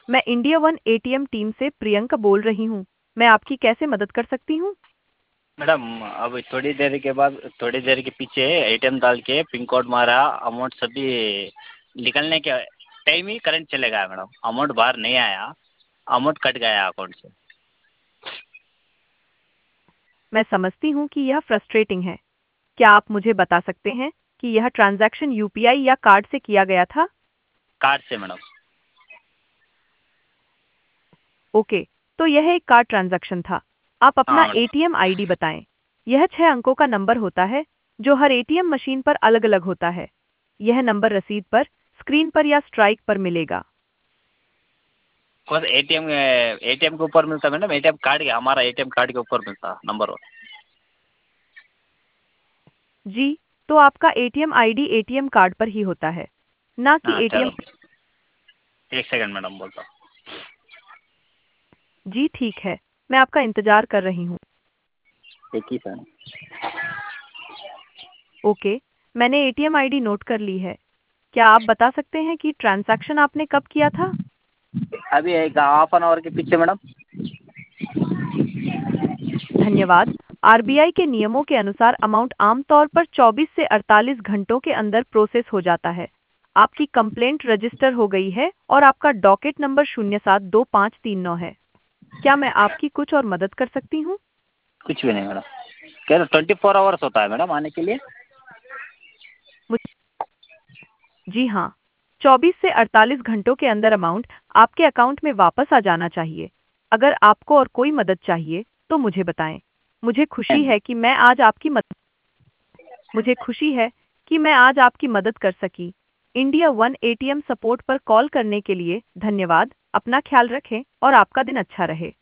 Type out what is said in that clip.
मैं India one ATM team से प्रियंका बोल रही हूँ। मैं आपकी कैसे मदद कर सकती हूँ? मैडम अब थोड़ी देर के पीछे एटीएम डाल के पिन कोड मारा, अमाउंट सभी निकलने के टाइम ही करंट चले गया मैडम। अमाउंट बाहर नहीं आया, अमाउंट कट गया अकाउंट से। मैं समझती हूँ कि यह फ्रस्ट्रेटिंग है। क्या आप मुझे बता सकते हैं कि यह ट्रांजैक्शन यूपीआई या कार्ड से किया गया था? कार्ड से मैडम। ओके, तो यह एक कार्ड ट्रांजैक्शन था। आप अपना हाँ मैडम। एटीएम आईडी बताएं। यह 6 अंकों का नंबर होता है जो हर एटीएम मशीन पर अलग-अलग होता है। यह नंबर रसीद पर, स्क्रीन पर या स्ट्राइक पर मिलेगा। बस एटीएम के ऊपर मिलता मैडम, एटीएम कार्ड के, हमारा एटीएम कार्ड के ऊपर मिलता नंबर। जी, तो आपका एटीएम आईडी एटीएम कार्ड पर ही होता है, ना कि हाँ एटीएम। चलो, एक सेकंड मैडम बोलता हूँ। जी ठीक है, मैं आपका इंतजार कर रही हूँ। एक ही सेकंड। ओके, मैंने एटीएम आईडी नोट कर ली है। क्या आप बता सकते हैं कि ट्रांजैक्शन आपने कब किया था? अभी एक हाफ एन आवर के पीछे मैडम। धन्यवाद। आरबीआई के नियमों के अनुसार अमाउंट आमतौर पर 24 से 48 घंटों के अंदर प्रोसेस हो जाता है। आपकी कंप्लेंट रजिस्टर हो गई है और आपका डॉकेट नंबर 072539 है। क्या मैं आपकी कुछ और मदद कर सकती हूँ? कुछ भी नहीं मैडम, कह रहे 24 आवर्स होता है मैडम आने के लिए। जी हाँ, 24 से 48 घंटों के अंदर अमाउंट आपके अकाउंट में वापस आ जाना चाहिए। अगर आपको और कोई मदद चाहिए, तो मुझे बताएं। मुझे खुशी है कि मैं आज आपकी मदद मुझे खुशी है कि मैं आज आपकी मदद कर सकी। इंडिया वन एटीएम सपोर्ट पर कॉल करने के लिए धन्यवाद। अपना ख्याल रखें और आपका दिन अच्छा रहे।